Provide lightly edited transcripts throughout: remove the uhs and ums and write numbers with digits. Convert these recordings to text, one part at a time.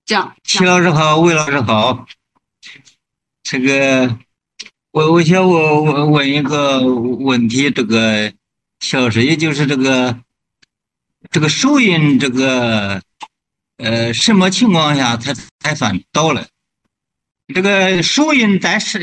齐老师好，魏老师好。这个，我想我问一个问题，齐老师，也就是这个手印，什么情况下才算到了？这个手印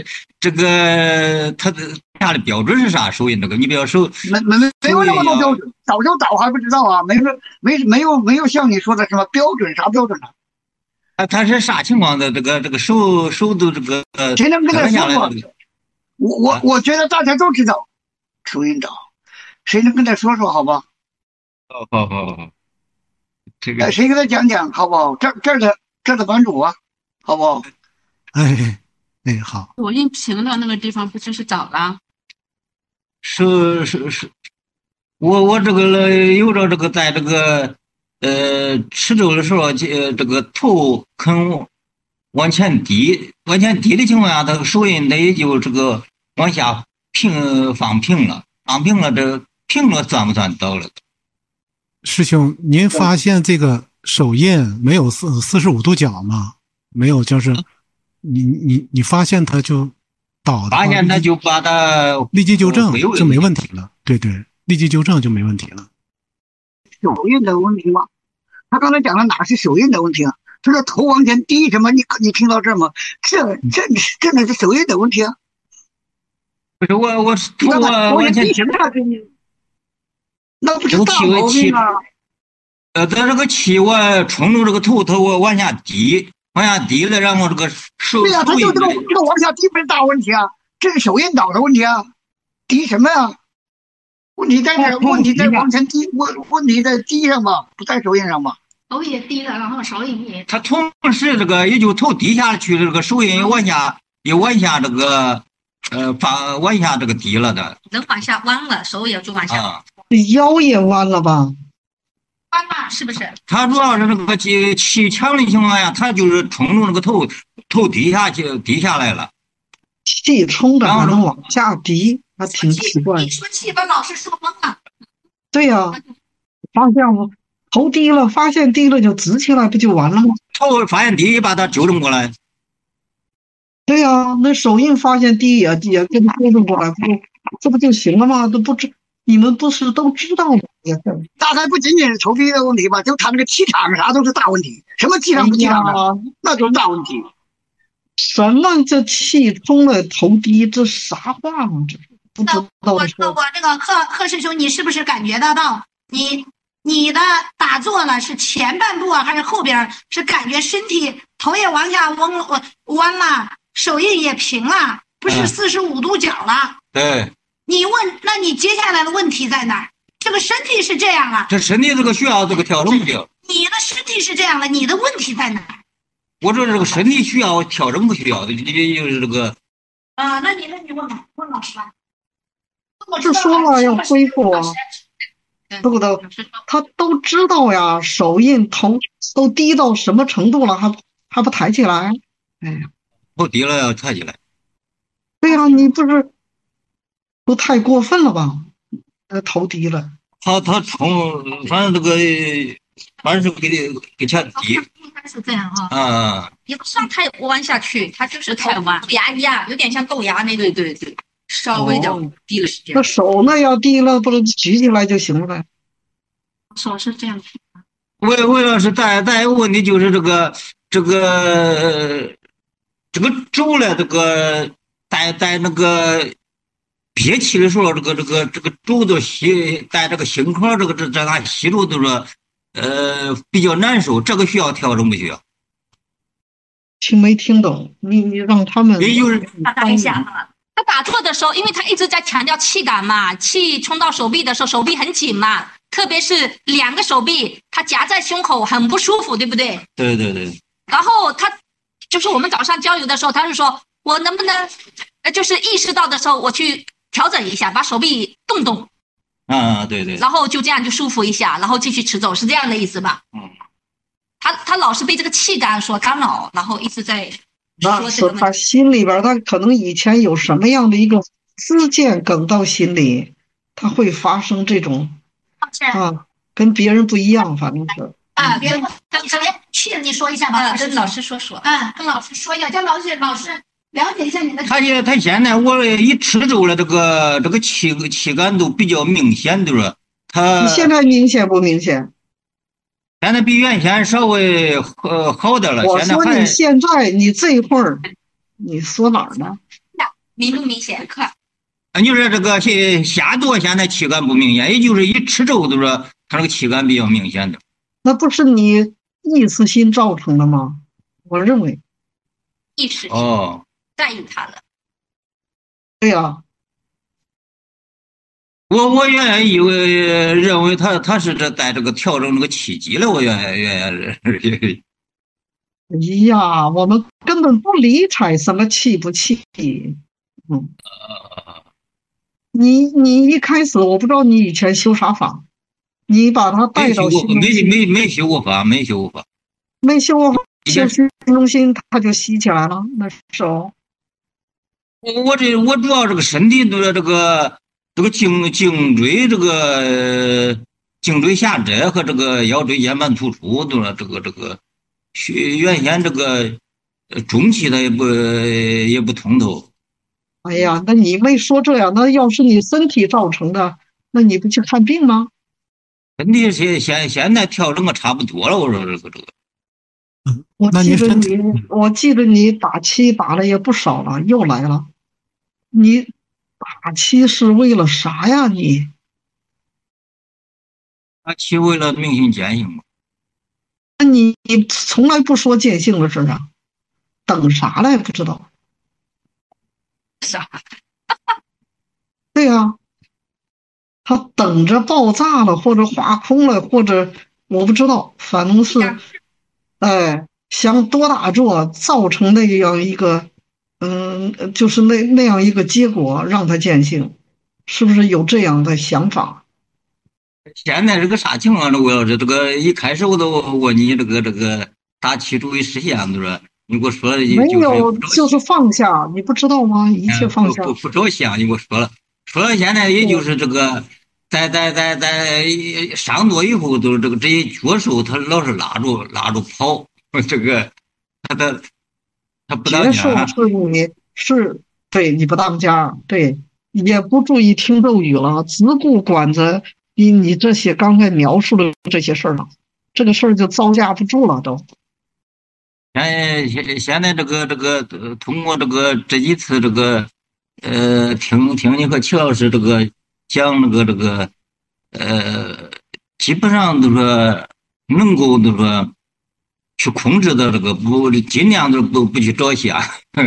它下的标准是啥？手印你比如没有那么多标准，早就早还不知道啊，没有像你说的什么标准啥标准啊？ 它是啥情况的？这个手都谁能跟他刻下说说？ 来的我我啊？ 我觉得大家都知道手印早，谁能跟他说说好不好？ 好，这个谁跟他讲讲好不好？这的版主啊，好不好？ 哎哎，好。 我印平的那个地方不就是找了？ 是，我有着在吃粥的时候，这个头肯往前低的情况下，它手印它也就往下放平了，这平了算不算到了？ 师兄，您发现这个手印没有45度角吗？没有，就是你发现它就倒的话， 发现他就把它立即纠正就没问题。 题了。对对，立即纠正就没问题了。 手印的问题吗？他刚才讲的哪是手印的问题啊？他说头往前低什么？你听到这吗？这那是手印的问题啊！ 不是我是头你看看头往前前低什么呀？那不是大毛气病啊！ 在这个气我冲着这个头往下低，了，然后这个对呀、他手印就这个往下低不是大问题啊，这是手印导的问题啊，低什么呀？问题在哪？问题在往前低，问题在低上嘛，不在手印上嘛。 头也低了，然后手印也他同时也就头低下去的这个手印也往下往下低了的。 人往下弯了，手也就往下啊。 腰也弯了吧？ 弯了，是不是？ 他主要是气强的情况下，他就是冲着那个头低下来了。 气冲着还能往下低，还挺奇怪。 你说气把老师说懵了。 对呀、发现了头低了，发现低了就直起来，不就完了吗？ 头发现低，把它纠正过来。 对呀、那手印发现低也跟纠正过来，这不就行了吗？都不知你们不是都知道吗？也是。 大概不仅仅是头低的问题吧，就他那个气场啥都是大问题。什么气场不气场的，那就是大问题。 什么这气冲了头低，这啥话嘛？这不知道我的说。 这个贺师兄，你是不是感觉得到你的打坐了是前半部啊，还是后边？是感觉身体头也往下弯了，手印也平了，不是45度角了？ 对。 那你接下来的问题在哪儿？这个身体是这样了， 这身体需要调整不调？ 你的身体是这样了，你的问题在哪儿？ 我说这个身体需要调整不需要的，也就是那你问老师吧。 是说了要恢复啊，对不对？他都知道呀，手印头都低到什么程度了，还不抬起来？哎呀， 头低了要抬起来。 对呀、你不是不太过分了吧？头低了， 他反正反正是给前低。 应该是这样啊。 啊。 也不算太弯下去，它就是太弯，牙一样，有点像豆芽那个。对，稍微的低了是这样。 那手那要低了，不是举起来就行了呗？ 手是这样。 魏老师，再有问题就是这个轴了，在那个憋气的时候，这个轴子在这个心口这它吸住都是比较难受，这个需要调整不需要？ 没听懂，你让他们也就是打一下啊。他打坐的时候，因为他一直在强调气感嘛，气冲到手臂的时候，手臂很紧嘛，特别是两个手臂，他夹在胸口很不舒服，对不对？ 对。 然后他就是我们早上交流的时候，他是说我能不能就是意识到的时候，我去调整一下，把手臂动动。 对。 然后就这样就舒服一下，然后继续持走，是这样的意思吧？他老是被这个气感所干扰，然后一直在那是他心里边，他可能以前有什么样的一个思见梗到心里，他会发生这种跟别人不一样，反正是别人可能气了，你说一下吧。 跟老师说。 跟老师说一下，叫老师了解一下你的。 他现在我一吃粥了，这个气感都比较明显，对吧？ 你现在明显不明显？ 现在比原先稍微好点了。 我说你现在你这会儿，你说哪儿呢？ 明不明显？ 你说这个下肚现在气感不明显，也就是一吃粥都是他这个气感比较明显的。 那不是你意识心造成的吗？我认为意识心在意他了。 对呀。 我原来认为他是在这个调整这个气机了，我原来哎呀，我们根本不理睬什么气不气。你一开始我不知道你以前修啥法，你把他带到心中心， 没修过法， 没修过修心中心，他就吸起来了。那时候我主要这个身体的这个颈椎颈椎下窄和这个腰椎间盘突出都是这个原先这个中期它也不通透。 哎呀，那你没说这样，那要是你身体造成的，那你不去看病吗？ 身体现在调整的差不多了，我说这个。 我记得你打气打的也不少了，又来了。你打气是为了啥呀？你打气为了明心见性嘛。 那你从来不说见性的事啊？等啥了也不知道。 啥？ 对呀，他等着爆炸了，或者化空了，或者我不知道，反正是，想多大做造成那样一个，就是那样一个结果，让他见性，是不是有这样的想法？ 现在是个啥情况呢？我要是这个一开始我都问你这个大气注意事项，对吧？你给我说了没有，就是放下，你不知道吗？一切放下， 不着相，你给我说了现在也就是这个，在上座以后都是这些脚手他老是拉着跑，这个他不当家。 是对你不当家，对，也不注意听咒语了，只顾管着你这些刚才描述的这些事儿了，这个事儿就招架不住了都。 现在这个通过这几次听你和齐老师讲基本上都说能够都说去控制的尽量都不去着相。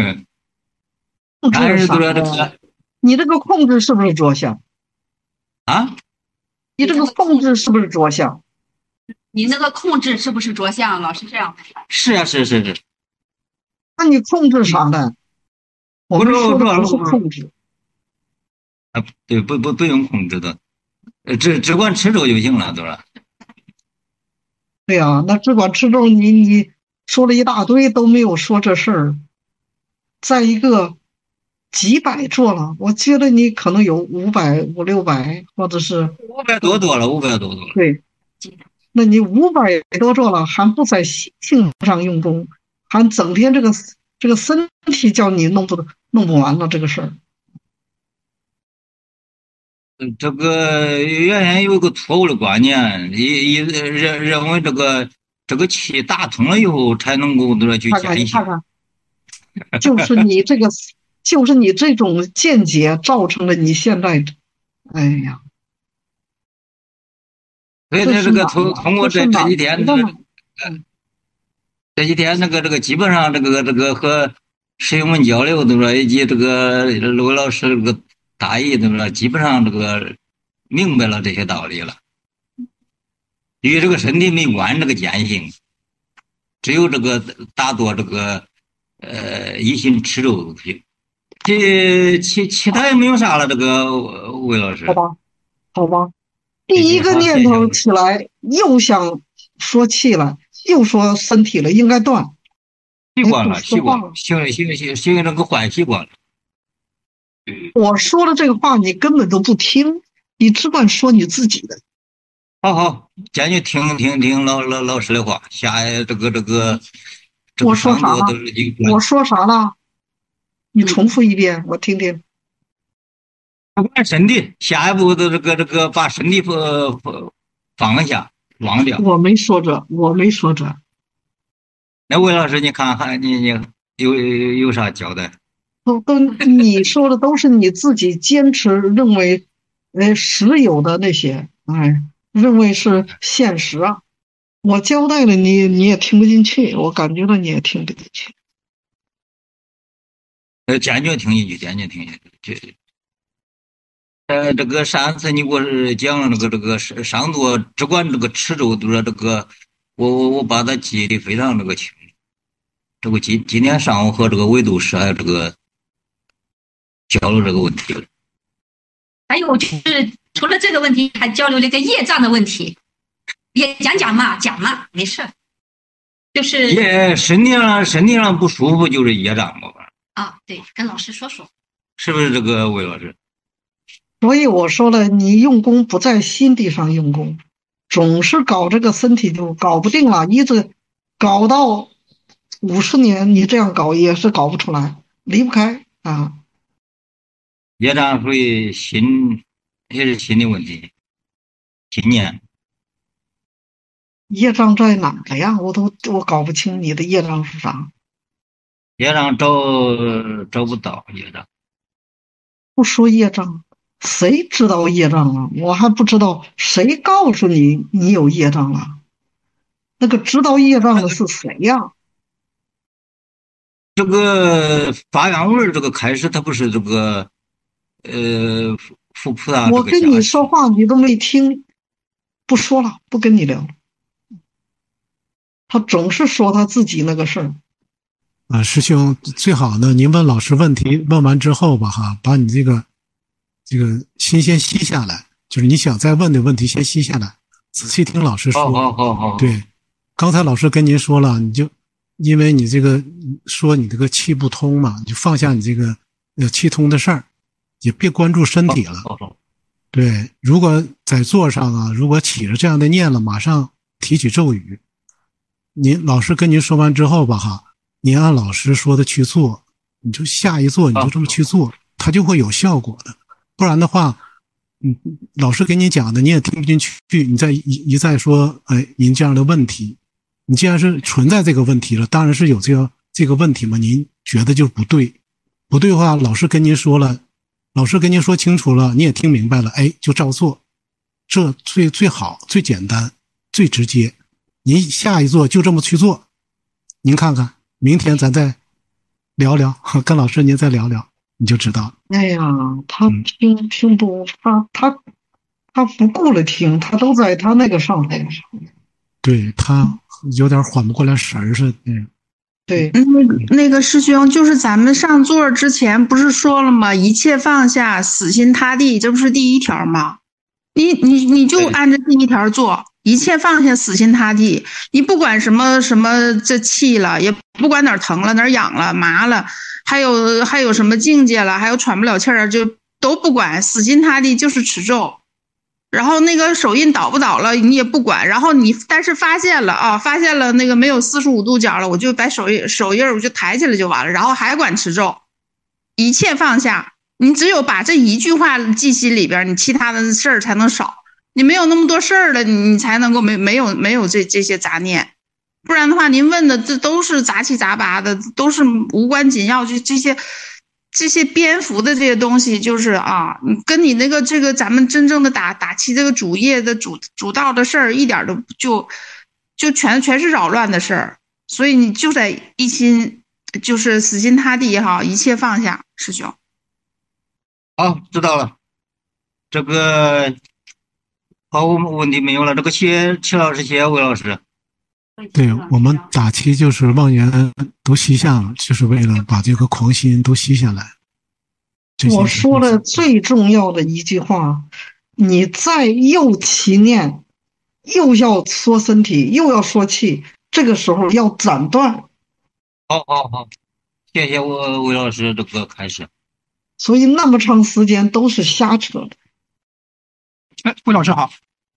但是都说你这个控制是不是着相啊？ 你这个控制是不是着相？ 你那个控制是不是着相？老师这样是啊，是。 那你控制啥呢？我们说的不是控制啊，对，不用控制的，只管吃粥就行了，对吧？ 对呀，那只管吃粥，你说了一大堆都没有说这事儿。再一个，几百座了，我觉得你可能有500、500-600，或者是 500多了。 对，那你500多座了，还不在心性上用功，还整天这个身体叫你弄不完了这个事儿。 这个原先有个错误的观念，认为这个气打通了以后才能够去见性。 看看，就是你这种见解造成了你现在，哎呀。 所以这个通过这几天这个基本上这个和师兄们交流，对吧？以及这个罗老师这个大意，对吧？基本上这个明白了这些道理了。与这个身体没关，这个见性，只有这个打坐一心吃肉行。其他也没有啥了。这个魏老师， 好吧。第一个念头起来，又想说气了，又说身体了，应该断。 习惯了，形成个坏习惯了。 我说的这个话你根本都不听，你只管说你自己的。 好好，坚决听老师的话，下这个我说啥了？ 上座都是有关。 我说啥了？你重复一遍，我听听。 不管身体，下一步的这个把身体放下，忘掉。 我没说这，我没说这。 那魏老师，你看还你有啥交代？ 你说的都是你自己坚持认为，实有的那些，哎，认为是现实啊。我交代了你也听不进去，我感觉到你也听不进去。 坚决听进去，坚决听进去。这个上次你给我是讲了这个上座只管这个吃粥，都是这个我把它记得非常清楚。这个今天上午和这个维度师还有这个交流这个问题了。 还有就是除了这个问题，还交流了一个业障的问题，也讲嘛，没事。就是身体上不舒服就是业障嘛。 啊，对，跟老师说说， 是不是这个魏老师？ 所以我说了，你用功不在心地上用功，总是搞这个身体就搞不定了，一直搞到50年，你这样搞也是搞不出来，离不开啊。 业障属于也是心理问题，信念。 业障在哪了呀？我搞不清你的业障是啥。 业障找不到业障。 不说业障，谁知道业障啊？我还不知道，谁告诉你你有业障了？那个知道业障的是谁呀？ 这个发愿文这个开始，它不是这个佛菩萨我跟你说话话你都没听，不说了，不跟你聊了。他总是说他自己那个事儿。 师兄最好呢，您问老师问题，问完之后吧，把你这个心先吸下来，就是你想再问的问题先吸下来，仔细听老师说。 好。 对，刚才老师跟您说了，你就因为你这个说你这个气不通嘛，你就放下你这个气通的事儿，也别关注身体了。对，如果在座上啊，如果起了这样的念了，马上提起咒语。老师跟您说完之后吧，您按老师说的去做，你就下一座你就这么去做，它就会有效果的。不然的话，老师给你讲的你也听不进去，你再一再说，您这样的问题，你既然是存在这个问题了，当然是有这个问题嘛，您觉得就不对，不对的话，老师跟您说了，老师跟您说清楚了，你也听明白了，就照做，这最好、最简单、最直接。您下一座就这么去做，您看看，明天咱再聊聊，跟老师您再聊聊，你就知道。 哎呀，他听不，他不顾了听，他都在他那个上头。 对，他有点缓不过来神儿似的。 对， 那个师兄，就是咱们上座之前不是说了吗？一切放下，死心塌地，这不是第一条吗？你就按照第一条做，一切放下，死心塌地。你不管什么这气了，也不管哪儿疼了，哪儿痒了，麻了，还有什么境界了，还有喘不了气儿，就都不管，死心塌地就是持咒。然后那个手印倒不倒了，你也不管。然后但是发现了那个没有45度角了，我就把手印我就抬起来就完了。然后还管持咒，一切放下。你只有把这一句话记心里边，你其他的事儿才能少。你没有那么多事儿了，你才能够没有这些杂念。不然的话，您问的这都是杂七杂八的，都是无关紧要，就这些蝙蝠的这些东西，就是跟你那个这个咱们真正的打起这个主业的主道的事儿，一点都就全是扰乱的事儿。所以你就得一心，就是死心塌地一切放下，师兄。 好，知道了。这个好，我们问题没有了。这个谢老师，谢魏老师。 对，我们打气就是妄言都吸下了，就是为了把这个狂心都吸下来。 我说了最重要的一句话，你再又起念，又要说身体，又要说气，这个时候要斩断。 好，谢谢我魏老师这个开始。 所以那么长时间都是瞎扯的。 魏老师好。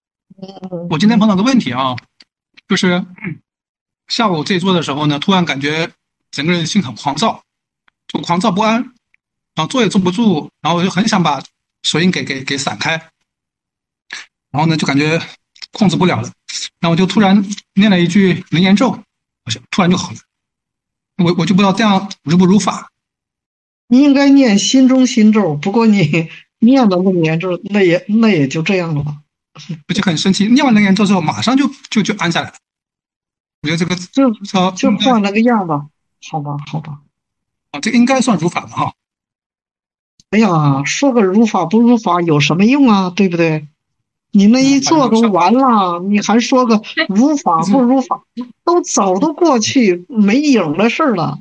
我今天碰到个问题啊，就是下午这一坐的时候呢，突然感觉整个人心很狂躁，就狂躁不安，然后坐也坐不住，然后我就很想把手印给散开，然后呢就感觉控制不了了，然后我就突然念了一句楞严咒，好像突然就好了。我就不知道这样如不如法。 你应该念心中心咒，不过你念了楞严咒，那也就这样了吧。 我就很生气，念完楞严咒之后，马上就安下来了。我觉得这个就换了个样吧，好吧。 啊，这应该算如法的哈。 哎呀，说个如法不如法有什么用啊？对不对？你那一做都完了，你还说个如法不如法，都早都过去没影的事了。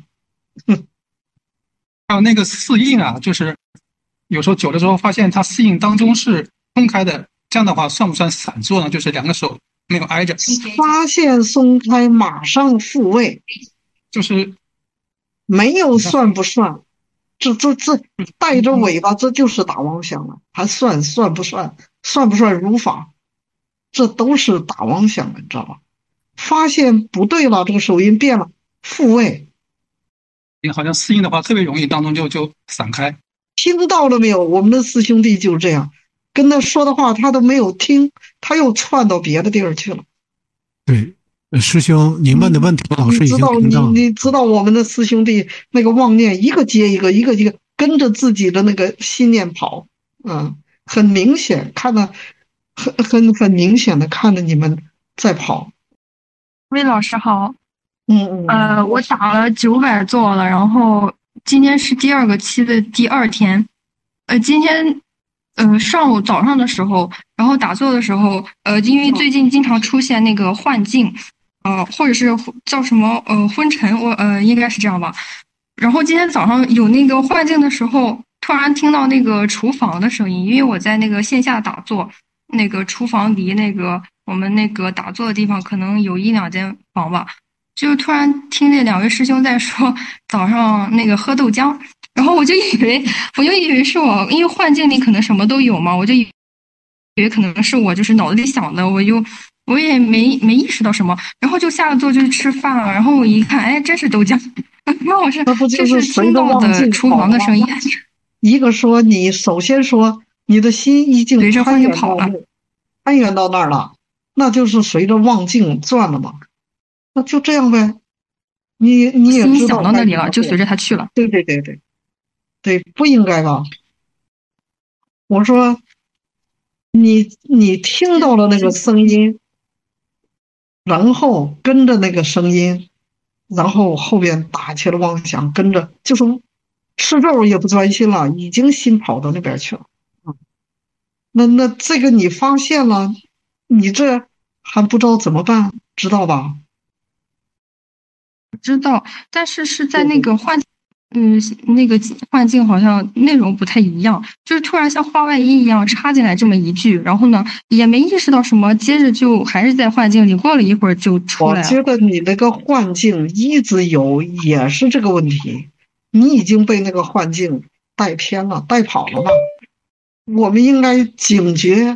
还有那个四印啊，就是有时候久了之后发现它四印当中是分开的，这样的话算不算散坐呢？就是两个手没有挨着。 发现松开马上复位， 就是没有算不算？这带着尾巴，这就是打妄想了，还算不算？算不算如法？这都是打妄想了，你知道吧？发现不对了，这个手印变了，复位。 好像四印的话特别容易当中就散开。 听到了没有？我们的四兄弟就这样，跟他说的话他都没有听，他又窜到别的地儿去了。 对，师兄，您问的问题老师已经听到了。 你知道我们的四兄弟那个妄念一个接一个，一个跟着自己的那个心念跑，很明显看到，很明显的看着你们在跑。 魏老师好。 我打了900座了，然后今天是第2个期的第2天。今天上午早上的时候，然后打坐的时候，因为最近经常出现那个幻境，或者是叫什么昏沉，应该是这样吧。然后今天早上有那个幻境的时候，突然听到那个厨房的声音，因为我在那个线下打坐，那个厨房离那个我们那个打坐的地方可能有1-2间房吧。就突然听见2位师兄在说早上那个喝豆浆，然后我就以为是我，因为幻境里可能什么都有嘛，我就以为可能是我就是脑子里想的，我也没意识到什么，然后就下了座就去吃饭了，然后我一看，哎，真是豆浆，那我是这是听到的厨房的声音。 一个说你首先说你的心已经攀援到那儿了，那就是随着妄境转了嘛。那就这样呗，你也知道想到那里了，就随着他去了。 对，不应该吧？我说，你听到了那个声音，然后跟着那个声音，然后后边打起了妄想，跟着就是吃肉也不专心了，已经心跑到那边去了。那这个你发现了，你这还不知道怎么办，知道吧？ 知道，但是在那个那个幻境好像内容不太一样，就是突然像话外音一样插进来这么一句，然后呢也没意识到什么，接着就还是在幻境里，过了一会儿就出来了。 我觉得你那个幻境一直有，也是这个问题，你已经被那个幻境带偏了，带跑了吧？我们应该警觉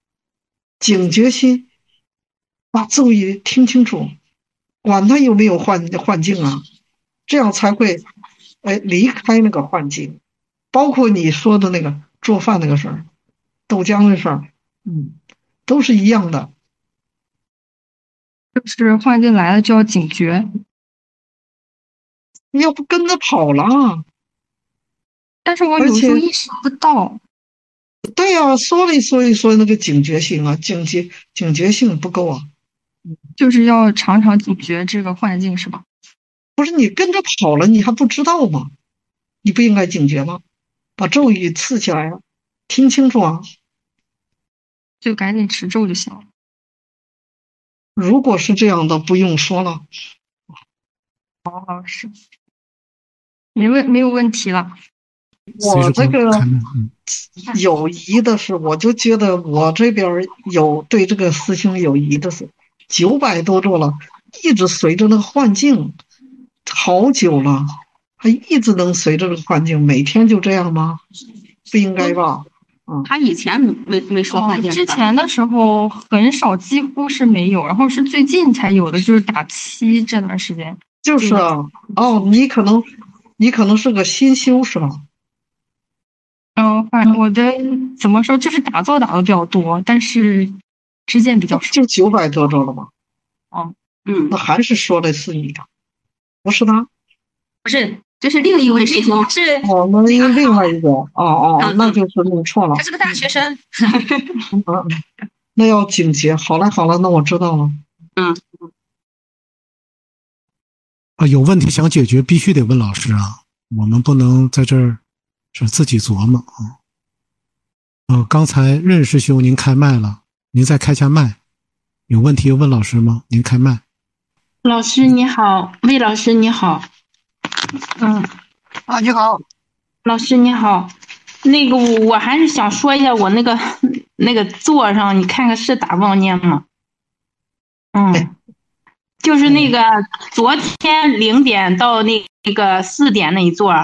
心，把咒语听清楚。管他有没有幻境啊，这样才会离开那个幻境。包括你说的那个做饭那个事儿，豆浆的事儿，都是一样的。 就是幻境来了就要警觉， 要不跟着跑了。 但是我有时候意识不到。 对呀，说那个警觉性啊，警觉性不够啊。 就是要常常警觉这个幻境是吧？ 不是你跟着跑了，你还不知道吗？你不应该警觉吗？把咒语刺起来啊，听清楚啊！ 就赶紧持咒就行了。 如果是这样的，不用说了。 是，没有问题了。 我这个有疑的是，我就觉得我这边有对这个师兄有疑的是，900多座了，一直随着那个幻境，好久了，还一直能随着这个幻境，每天就这样吗？不应该吧？ 他以前没说话电之前的时候很少，几乎是没有，然后是最近才有的，就是打7这段时间。 就是啊，你可能是个新修是吧？ 反正我的怎么说，就是打坐打的比较多，但是知见比较少。 就900多周了吗？ 那还是说的是你的，不是他？ 不是，这是另一位师兄，是另外一个那就是弄错了。 他是个大学生。 那要警戒。好了，那我知道了。 有问题想解决，必须得问老师啊，我们不能在这儿是自己琢磨啊。刚才任师兄您开麦了，您再开下麦，有问题问老师吗？您开麦。 老师你好，魏老师你好。 你好， 老师你好。那个我还是想说一下我那个座上，你看看是打妄念吗？就是那个昨天0点到那个4点那一座，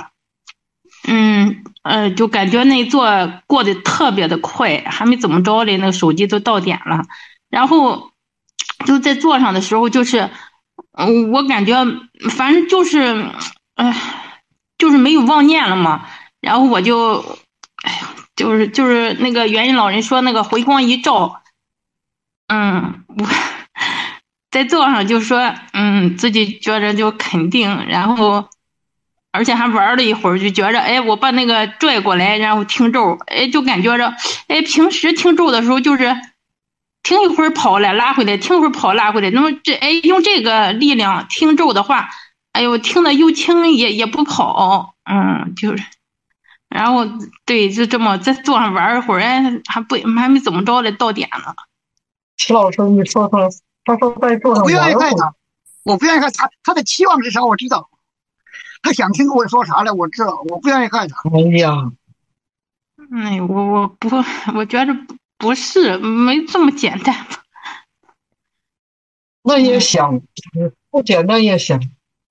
就感觉那一座过得特别的快，还没怎么着嘞，那个手机都到点了，然后就在座上的时候，就是我感觉反正就是就是没有妄念了嘛，然后我就就是那个元音老人说那个回光一照，我在座上就说自己觉着就肯定，然后而且还玩了一会儿，就觉着我把那个拽过来，然后听咒，就感觉着平时听咒的时候就是听一会儿跑了拉回来，听一会儿跑拉回来，那么用这个力量听咒的话，听得又轻也不跑，就是，然后对，就这么在座上玩一会儿，还没怎么着嘞，到点了。 齐老师，你说他说在座上玩。我不愿意看他的期望是啥？我知道，他想听我说啥了，我知道，我不愿意看他。 我觉着不是，没这么简单。 那也想，不简单也想。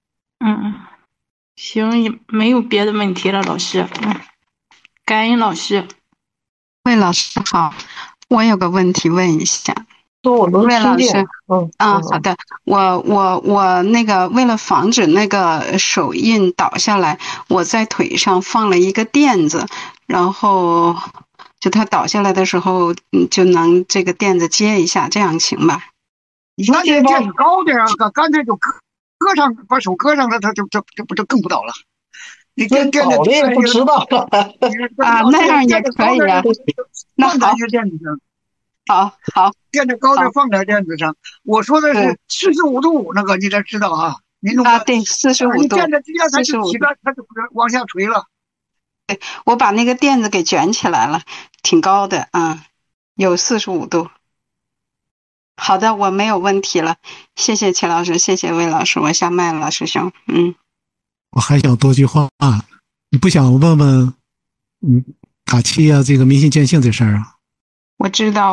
行，没有别的问题了，老师。感恩老师。 魏老师好，我有个问题问一下。魏老师，好的，我那个为了防止那个手印倒下来，我在腿上放了一个垫子，然后就它倒下来的时候，就能这个垫子接一下，这样行吧？ 你那垫子高点啊，干脆就搁上，把手搁上了，它这更不倒了。你垫子也不知道那样也可以啊。那好， 垫子上。 好， 垫着高的放在垫子上。我说的是45度，那个你得知道啊。你弄对，45度。 你垫着低了，它就起来，它就往下垂了。 对，我把那个垫子给卷起来了，挺高的有45度。好的，我没有问题了，谢谢齐老师，谢谢魏老师，我下麦了，师兄。 我还想多句话你不想问问打七这个迷信见性这事儿啊？ 我知道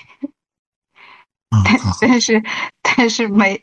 但是没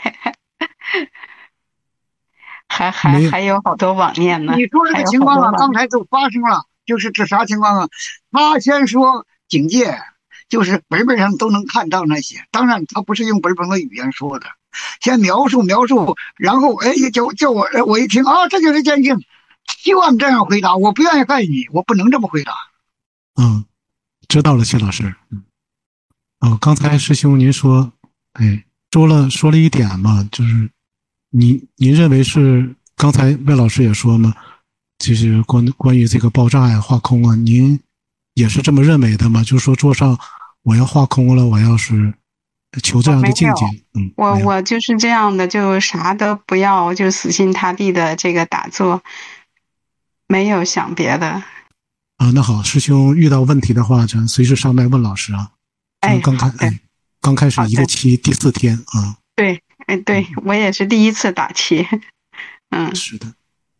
还有好多妄念呢。 你说这个情况刚才就发生了，就是这啥情况啊？他先说警戒，就是本上都能看到那些，当然他不是用本的语言说的，先描述，然后叫我一听这就是见性，希望这样回答，我不愿意害你，我不能这么回答。 知道了，谢老师。刚才师兄您说，说了一点嘛，就是您认为是刚才魏老师也说嘛，就是关于这个爆炸呀、化空啊，您也是这么认为的吗？就是说桌上我要化空了，我要是求这样的境界。 我就是这样的，就啥都不要，就死心塌地的这个打坐，没有想别的。 那好，师兄遇到问题的话，咱随时上麦问老师啊。刚开始一个期第4天啊。 对，我也是第一次打七。 是的。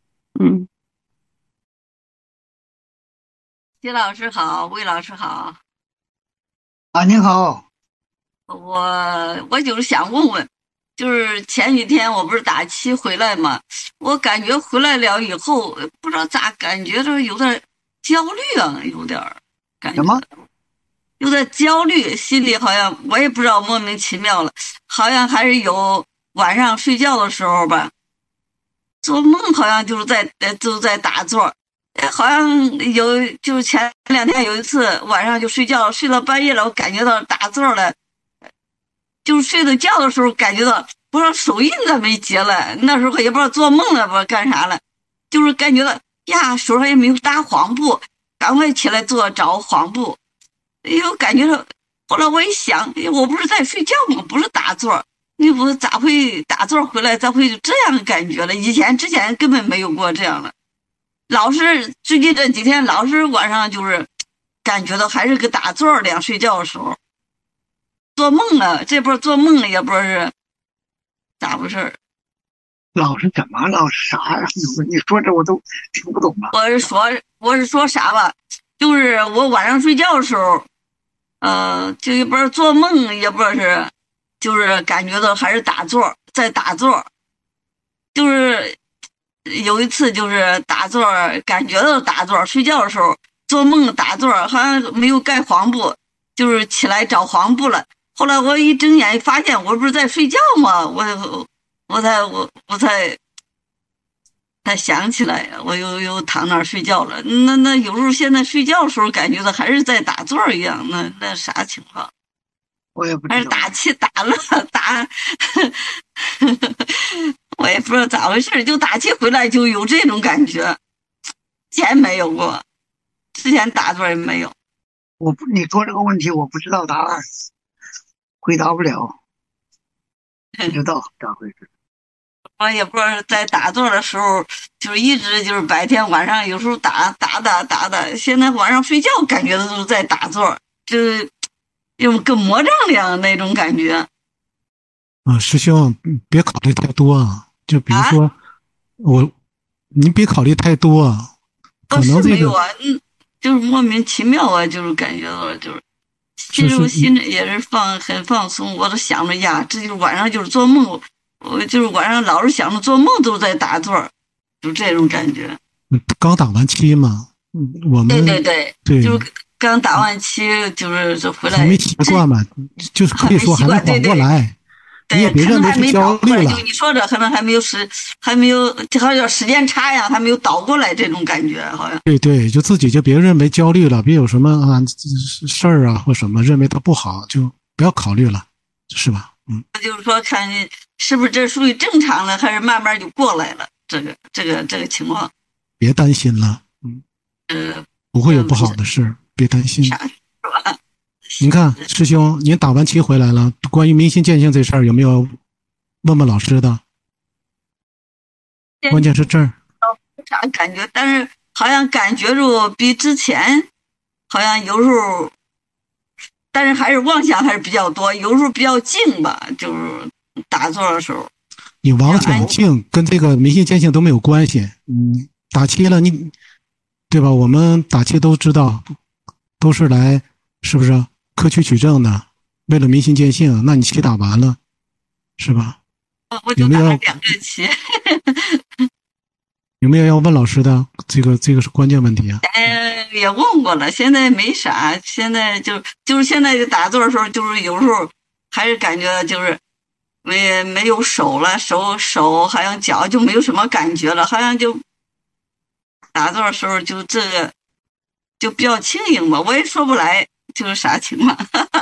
齐老师好，魏老师好。 您好。 我就是想问问，就是前几天我不是打七回来嘛，我感觉回来了以后，不知道咋感觉着有点焦虑啊，有点感觉什么？ 有点焦虑，心里好像我也不知道，莫名其妙了，好像还是有晚上睡觉的时候吧，做梦好像就是在打坐，好像就是前2天有一次晚上就睡觉，睡到半夜了，我感觉到打坐了，就是睡着觉的时候感觉到不知道手印咋没结了，那时候也不知道做梦了，不知道干啥了，就是感觉到呀手上也没有搭黄布，赶快起来找黄布。哎呦，感觉到，后来我一想，我不是在睡觉吗？不是打坐，我咋会打坐回来，咋会这样感觉了？之前根本没有过这样的，老是最近这几天老是晚上就是感觉到还是个打坐那样，睡觉的时候做梦了，这不是做梦了，也不知道是咋回事。 老是怎么老是啥呀？你说这我都听不懂了。 我是说啥吧？就是我晚上睡觉的时候。就也不知道做梦，也不知道是，就是感觉到还是在打坐，就是有一次就是打坐，感觉到打坐，睡觉的时候做梦打坐，好像没有盖黄布，就是起来找黄布了。后来我一睁眼发现我不是在睡觉吗？我才想起来，我又躺那儿睡觉了。那有时候现在睡觉的时候感觉到还是在打坐一样，那啥情况？ 我也不知道。 还是打气打了，我也不知道咋回事，就打气回来就有这种感觉，之前没有过，之前打坐也没有。 你说这个问题我不知道答案，回答不了，不知道咋回事。 我也不知道在打坐的时候，就是一直就是白天晚上有时候打，现在晚上睡觉感觉都是在打坐，就是有跟魔杖一样那种感觉。 师兄，别考虑太多啊。就比如说，您别考虑太多啊。可能这个就是莫名其妙啊，就是感觉到就是心里也是很放松。我都想着呀，这就是晚上就是做梦。我就是晚上老是想着做梦都在打坐，就这种感觉。 刚打完期嘛，我们对，就是刚打完期，就是回来还没习惯嘛，就是可以说还没缓过来。你也别认为是焦虑了。 就你说的可能还没有，好像时间差呀，还没有倒过来这种感觉，好像。 对，就自己就别认为焦虑了，别有什么事儿啊或什么认为它不好，就不要考虑了，是吧？ 就是说，看是不是这属于正常的，还是慢慢就过来了？这个情况， 别担心了，不会有不好的事，别担心。 是吧？ 您看，师兄，您打完期回来了，关于明心见性这事儿有没有问老师的？关键是这儿。 啥感觉？但是好像感觉着比之前，好像有时候。但是还是妄想还是比较多，有时候比较静吧，就是打坐的时候。 你妄想静跟这个明心见性都没有关系。打气了对吧？我们打气都知道，都是来是不是科取取证的，为了明心见性。那你气打完了，是吧？ 我就打了2个气。 有没有要问老师的？这个是关键问题啊。 也问过了，现在没啥。现在就是现在打坐的时候，就是有时候还是感觉就是没有手了，手好像脚就没有什么感觉了，好像就打坐的时候就这个就比较轻盈吧，我也说不来就是啥情况。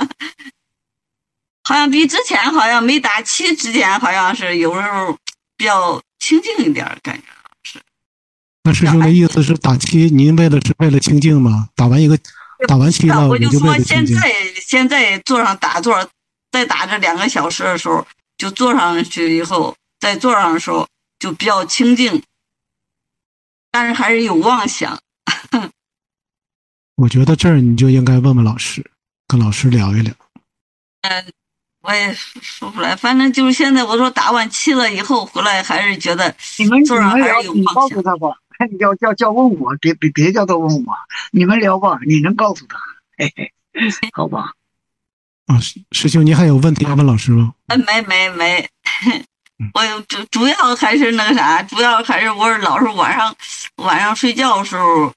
好像比之前好像没打气之前好像是有时候比较清静一点感觉。 那师兄的意思是打气，您是为了清静吗？打完气了， 我就说为了清静。 现在坐上打坐，再打这2个小时的时候，就坐上去以后，再坐上的时候就比较清静，但是还是有妄想。 我觉得这儿你就应该问老师，跟老师聊一聊。 我也说不来，反正就是现在我说打完气了以后回来，还是觉得坐上还是有妄想。 你告诉他吧。叫问我，别叫他问我，你们聊吧，你能告诉他，嘿嘿，好吧？ 师兄，您还有问题要问老师吗？ 没，我主要还是那个啥，主要还是我老是晚上睡觉的时候，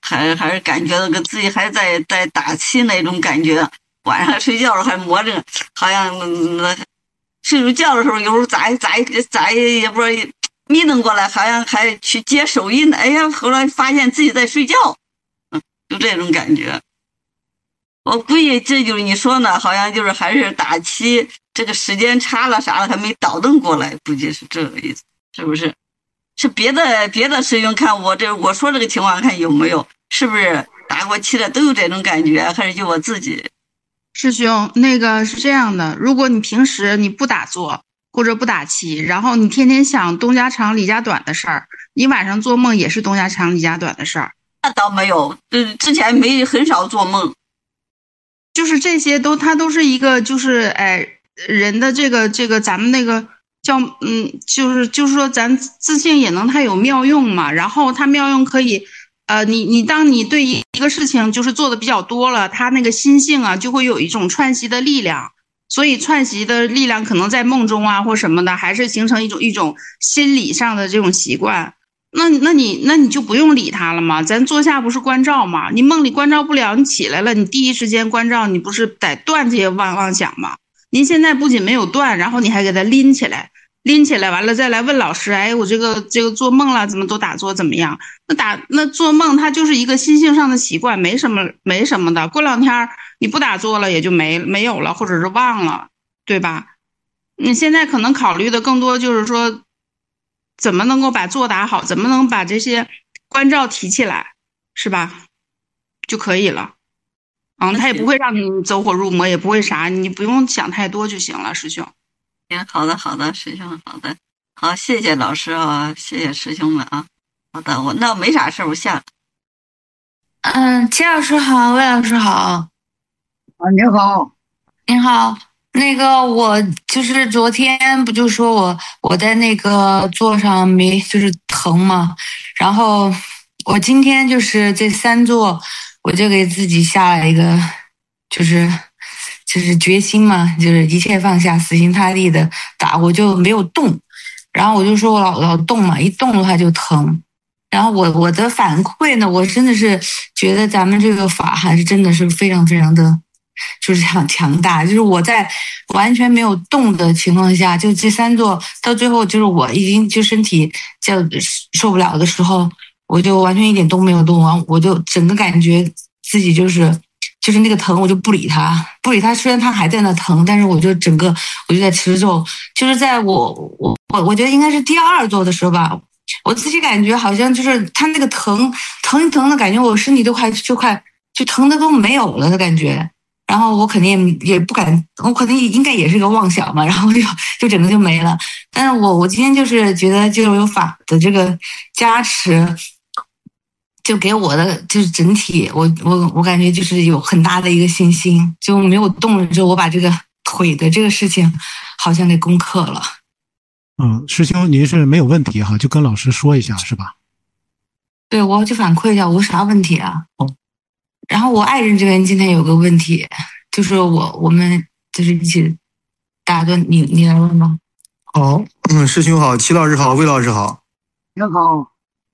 还是感觉到跟自己还在打气那种感觉。晚上睡觉时候还摸着，好像睡着觉的时候，有时候咋也不知道迷瞪过来，好像还去接手印。哎呀，后来发现自己在睡觉，就这种感觉。我估计这就是你说呢，好像就是还是打气，这个时间差了啥了，还没倒腾过来，估计是这个意思，是不是？是别的师兄看我说这个情况看有没有，是不是打过气的都有这种感觉，还是就我自己？ 师兄，那个是这样的，如果你平时你不打坐或者不打气，然后你天天想东家长李家短的事儿，你晚上做梦也是东家长李家短的事儿。 那倒没有，之前很少做梦， 就是这些它都是一个就是人的这个咱们那个叫就是说咱自信也能它有妙用嘛，然后它妙用可以。你当你对一个事情就是做的比较多了，他那个心性啊就会有一种串习的力量，所以串习的力量可能在梦中啊或什么的，还是形成一种心理上的这种习惯。那你就不用理他了嘛，咱坐下不是关照嘛，你梦里关照不了，你起来了，你第一时间关照，你不是得断这些妄想吗？您现在不仅没有断，然后你还给他拎起来完了再来问老师，哎，我这个做梦了，怎么都打坐怎么样？那做梦它就是一个心性上的习惯，没什么的。过两天你不打坐了也就没有了，或者是忘了，对吧？你现在可能考虑的更多就是说，怎么能够把坐打好，怎么能把这些关照提起来，是吧？就可以了。他也不会让你走火入魔，也不会啥，你不用想太多就行了，师兄。 好的，师兄，好的，好，谢谢老师啊，谢谢师兄们啊。好的，那没啥事，我下了。 齐老师好，魏老师好。 您好。 您好，那个我就是昨天不就说我在那个座上没就是疼嘛，然后我今天就是这3座，我就给自己下了一个就是决心嘛，就是一切放下，死心塌地的打，我就没有动，然后我就说我老动嘛，一动的话就疼。然后我的反馈呢，我真的是觉得咱们这个法还是真的是非常非常的，就是强大。就是我在完全没有动的情况下，就这3座到最后，就是我已经就身体就受不了的时候，我就完全一点都没有动完，我就整个感觉自己就是那个疼，我就不理他。虽然他还在那疼，但是我就在持咒，就是在我觉得应该是第2座的时候吧。我自己感觉好像就是他那个疼的感觉，我身体都快就疼的都没有了的感觉。然后我肯定也不敢，我可能应该也是个妄想嘛，然后就整个就没了。但是我今天就是觉得就有法的这个加持，就给我的就是整体，我感觉就是有很大的一个信心，就没有动了之后，我把这个腿的这个事情好像给攻克了。 师兄您是没有问题哈，就跟老师说一下是吧？ 对，我就反馈一下我啥问题啊？然后我爱人这边今天有个问题，就是我们就是一起打断你来问吗？ 好，师兄好，齐老师好，魏老师好。 您好。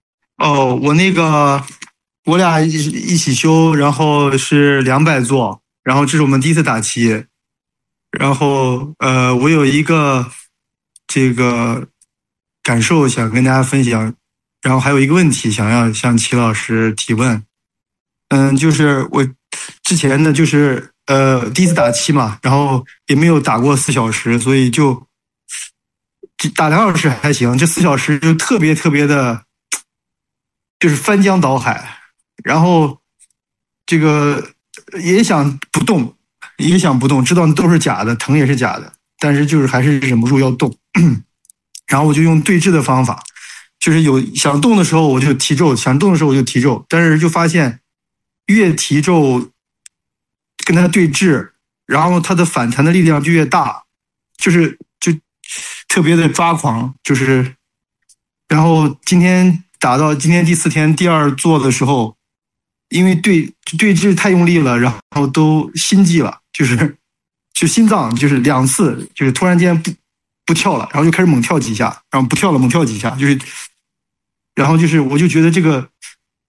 我俩一起修，然后是200座，然后这是我们第一次打七，然后我有一个这个感受想跟大家分享，然后还有一个问题想要向齐老师提问。就是我之前呢就是第一次打七嘛，然后也没有打过4小时，所以就打2小时还行，这4小时就特别的就是翻江倒海，然后这个也想不动，知道都是假的，疼也是假的，但是就是还是忍不住要动。然后我就用对峙的方法，就是有想动的时候我就提咒，想动的时候我就提咒，但是就发现越提咒跟他对峙，然后他的反弹的力量就越大，就特别的抓狂，就是然后今天打到今天第4天第2座的时候，因为对峙太用力了，然后都心悸了，就心脏就是2次就是突然间不跳了，然后就开始猛跳几下，然后不跳了猛跳几下，然后就是我就觉得这个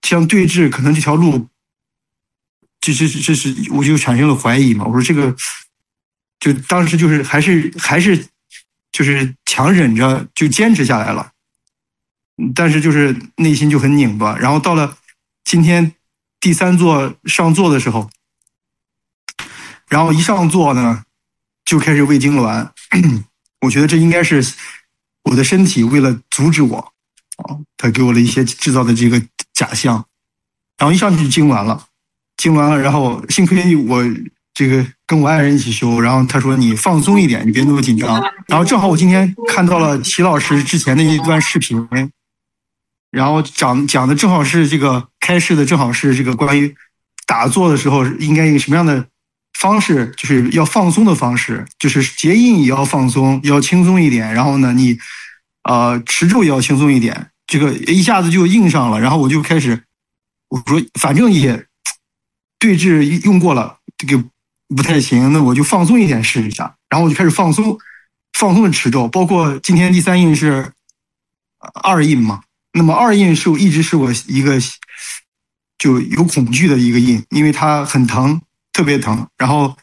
像对峙，可能这条路，这是我就产生了怀疑嘛。我说这个，就当时就是还是就是强忍着就坚持下来了，但是就是内心就很拧巴。然后到了今天第3座上座的时候，然后一上座呢，就开始胃痉挛。我觉得这应该是我的身体为了阻止我，他给我了一些制造的这个假象。然后一上去就痉挛了，然后幸亏我这个跟我爱人一起修，然后他说你放松一点，你别那么紧张。然后正好我今天看到了齐老师之前的一段视频，然后讲的正好是这个开示的，正好是这个关于打坐的时候应该一个什么样的方式，就是要放松的方式，就是结印也要放松，要轻松一点。然后呢，你持咒也要轻松一点，这个一下子就硬上了。然后我就开始我说反正也对峙用过了，这个不太行，那我就放松一点试一下。然后我就开始放松的持咒，包括今天第3印是2印嘛。那么2印一直是我一个就有恐惧的一个印，因为它很疼，特别疼。然后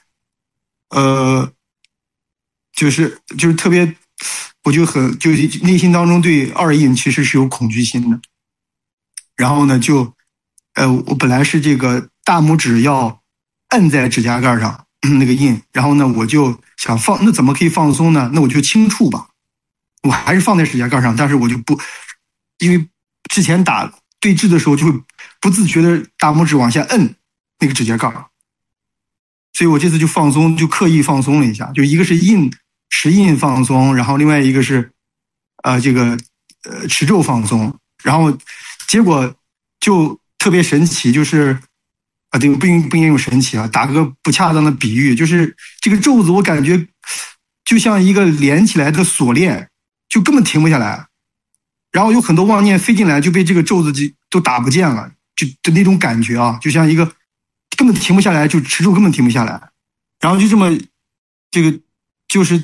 就是特别，我就内心当中对2印其实是有恐惧心的。然后呢，我本来是这个大拇指要摁在指甲盖上那个印，然后呢，我就想那怎么可以放松呢？那我就轻触吧，我还是放在指甲盖上，但是我就不，因为之前打对峙的时候就会不自觉的大拇指往下摁那个指甲盖，所以我这次就放松，就刻意放松了一下，就一个是持印放松，然后另外一个是这个持咒放松，然后结果就特别神奇，就是对，不应该用神奇啊，打个不恰当的比喻，就是这个咒子我感觉就像一个连起来的锁链，就根本停不下来。然后有很多妄念飞进来，就被这个咒子都打不见了，就那种感觉啊，就像一个根本停不下来，就持咒根本停不下来。然后就这么就是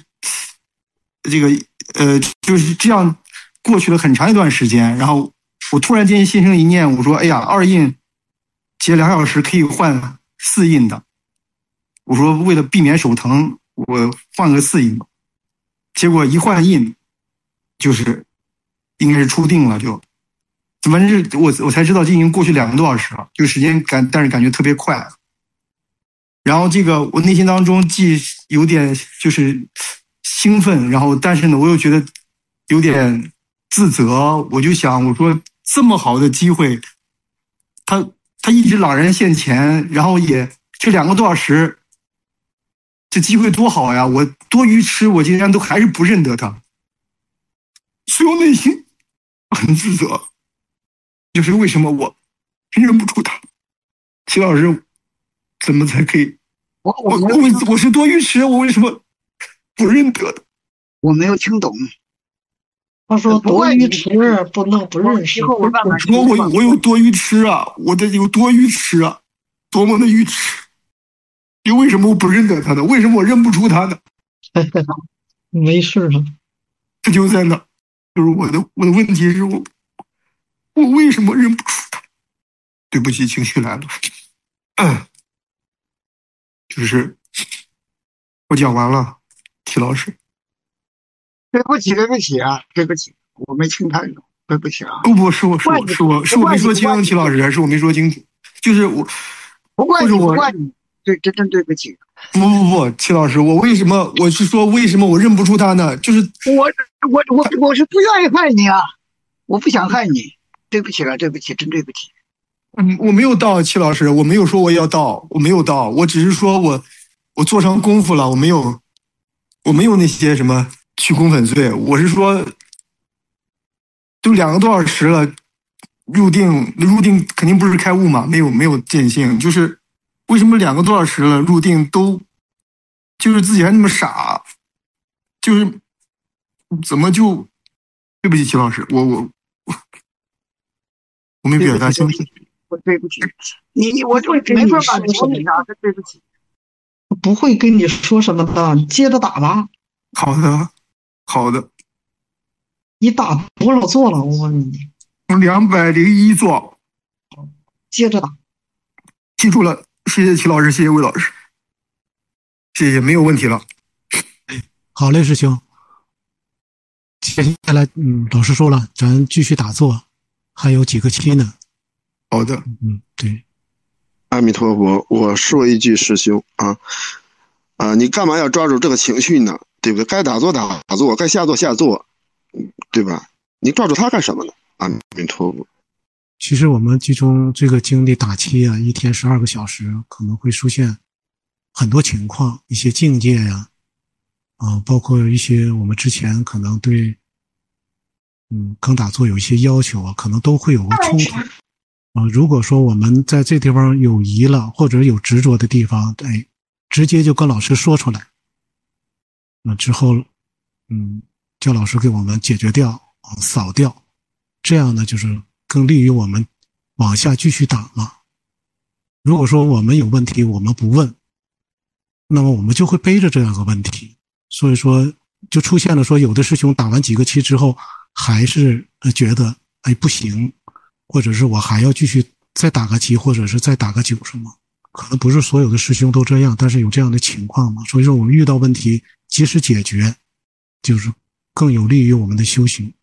就是这样过去了很长一段时间。然后我突然间心生一念，我说哎呀，2印结2小时可以换4印的，我说为了避免手疼，我换个4印吧。结果一换印，就是应该是出定了，就反正是我才知道这已经过去2个多小时了，就时间但是感觉特别快。然后这个我内心当中既有点就是兴奋，然后但是呢我又觉得有点自责，我就想我说这么好的机会，他一直朗然现前，然后也这2个多小时，这机会多好呀！我多愚痴，我竟然都还是不认得他，所以我内心很自责，就是为什么我认不出他？齐老师，怎么才可以？我是多愚痴，我为什么不认得的？ 我没有听懂。 他说多愚痴，不能不认识。 我有多愚痴啊！我这有多愚痴啊！多么的愚痴！你为什么我不认得他呢？为什么我认不出他呢？ 没事了， 这就在那，就是我的问题是我为什么认不出他？对不起，情绪来了。就是我讲完了，齐老师。 对不起啊，对不起，我没听太懂，对不起啊。 不是我没说清，齐老师是我没说清楚，就是我不怪你，真对不起。 不，齐老师，我是说为什么我认不出他呢？就是我是不愿意害你啊，我不想害你，对不起了，对不起，真对不起。 我没有到，齐老师，我没有说我要到，我没有到，我只是说我做上功夫了，我没有那些什么去功粉碎，我是说都2个多小时了，入定肯定不是开悟嘛，没有见性，就是为什么2个多小时了入定都就是自己还那么傻，就是怎么就对不起齐老师，我没表达清楚。 对不起，我就没法把你说那啥，对不起。 不会跟你说什么的，你接着打吧。 好的。 你打多少座了？我问你。 201座。 接着打。 记住了，谢谢齐老师，谢谢魏老师，谢谢，没有问题了。 好嘞，师兄。接下来，老师说了，咱继续打坐，还有几个期呢。 好的， 对。 阿弥陀佛，我说一句，师兄啊，你干嘛要抓住这个情绪呢？对不对？该打坐打坐，该下坐下坐，对吧？你抓住它干什么呢？阿弥陀佛。 其实我们集中这个精力打七啊，一天12个小时，可能会出现很多情况，一些境界呀，包括一些我们之前可能对，刚打坐有一些要求啊，可能都会有个冲突啊。如果说我们在这地方有疑了，或者有执着的地方，直接就跟老师说出来，那之后，叫老师给我们解决掉，扫掉，这样呢，就是更利于我们往下继续打嘛。如果说我们有问题，我们不问，那么我们就会背着这样个问题，所以说就出现了说有的师兄打完几个期之后，还是觉得不行，或者是我还要继续再打个期，或者是再打个9什么。可能不是所有的师兄都这样，但是有这样的情况嘛。所以说我们遇到问题及时解决，就是更有利于我们的修行。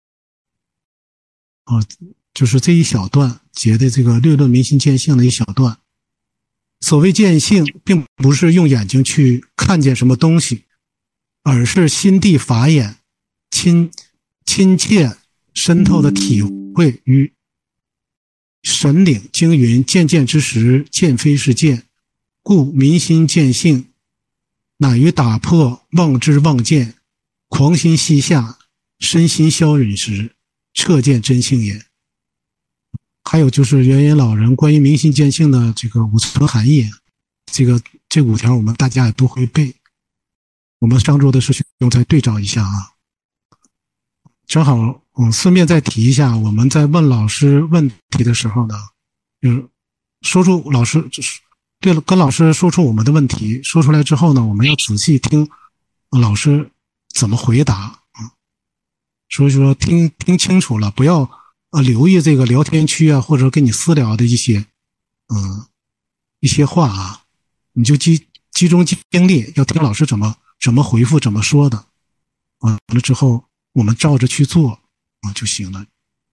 就是这一小段结的这个略论明心见性的一小段。所谓见性，并不是用眼睛去看见什么东西，而是心地法眼亲切深透的体会与神领经云，见见之时，见非是见，故明心见性，乃于打破妄知妄见，狂心息下，身心消陨时，彻见真性也。还有就是元音老人关于明心见性的这个5层含义，这5条我们大家也都会背，我们上周的师兄再对照一下啊。正好顺便再提一下，我们在问老师问题的时候呢，就是说出老师，对了，跟老师说出我们的问题，说出来之后呢，我们要仔细听老师怎么回答所以说听清楚了，不要留意这个聊天区啊，或者跟你私聊的一些话啊，你就集中精力要听老师怎么回复，怎么说的，完了之后我们照着去做就行了。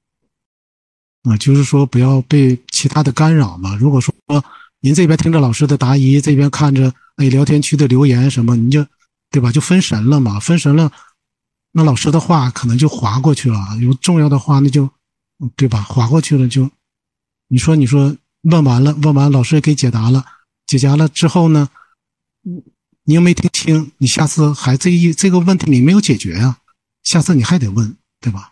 就是说不要被其他的干扰嘛。如果说您这边听着老师的答疑，这边看着聊天区的留言什么，你就对吧，就分神了嘛。分神了，那老师的话可能就划过去了，有重要的话那就对吧，划过去了就你说问完老师也给解答了，解答了之后呢，你又没听清，你下次还这个问题你没有解决啊，下次你还得问，对吧？